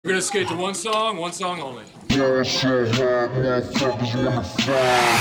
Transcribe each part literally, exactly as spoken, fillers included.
We're gonna skate to one song, one song only. Going so hard, motherfuckers wanna find.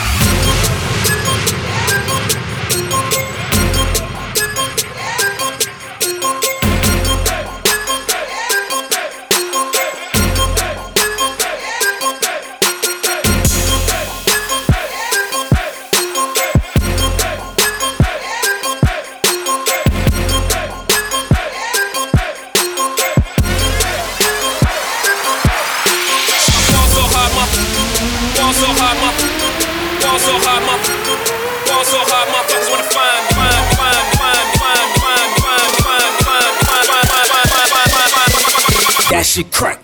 Ball so hard, ball so hard, ball so hard, motherfuckers wanna find me, find me, find me, find me, find me, find me, find me, find me, find me, find me, find me, find me. That shit crack.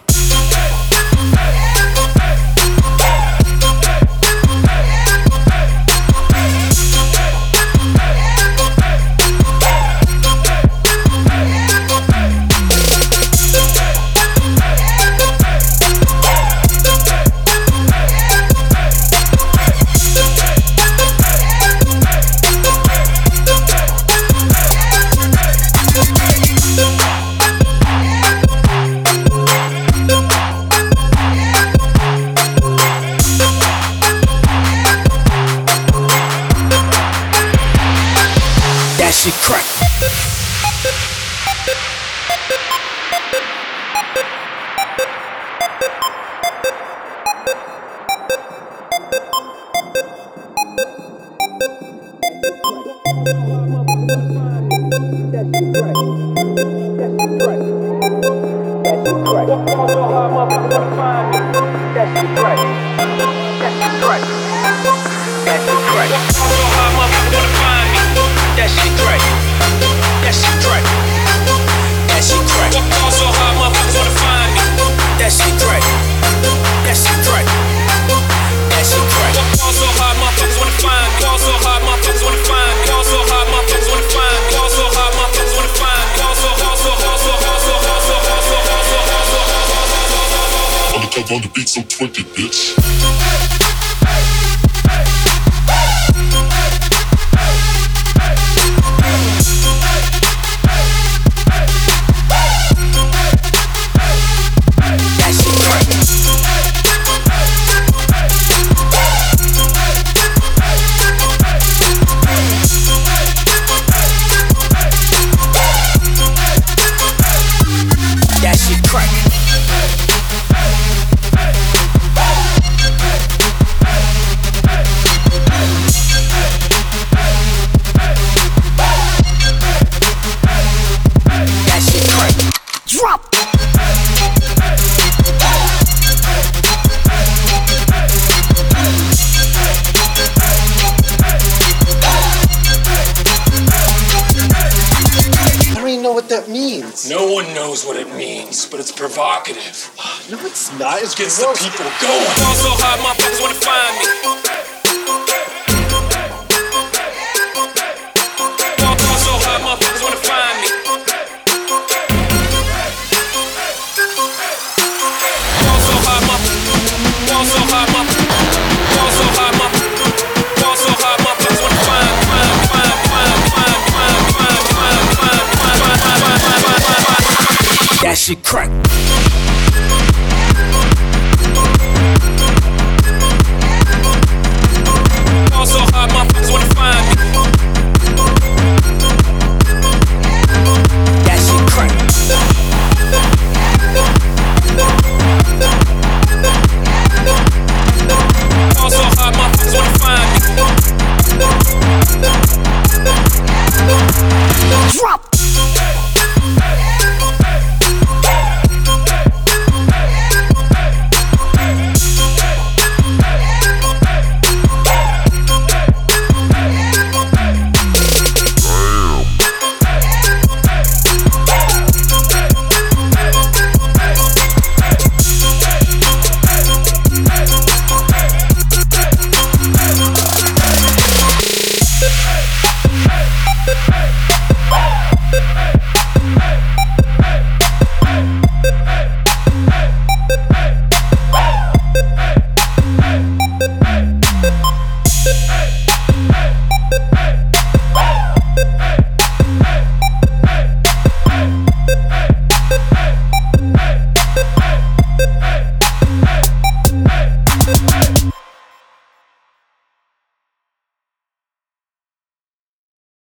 That shit crack. That shit crack. That shit crack. That shit crack. Ball so hard, motherfuckers wanna find me. That shit crack. That shit crack. That shit crack. Ball so hard, motherfuckers wanna find me. Ball so hard, motherfuckers wanna find me. Ball so hard, motherfuckers wanna find me. Ball so hard, motherfuckers wanna find me. Ball so hard, so hard, so hard, so hard, so hard, so hard, so hard, so hard. Undercover on the beat, so twenty, bitch. That shit crack. That shit crack. Drop. I don't even know what that means. No one knows what it means, but it's provocative. No, it's not. It's Gets the gross. people going. Ball so hard, motherfuckers wanna find me.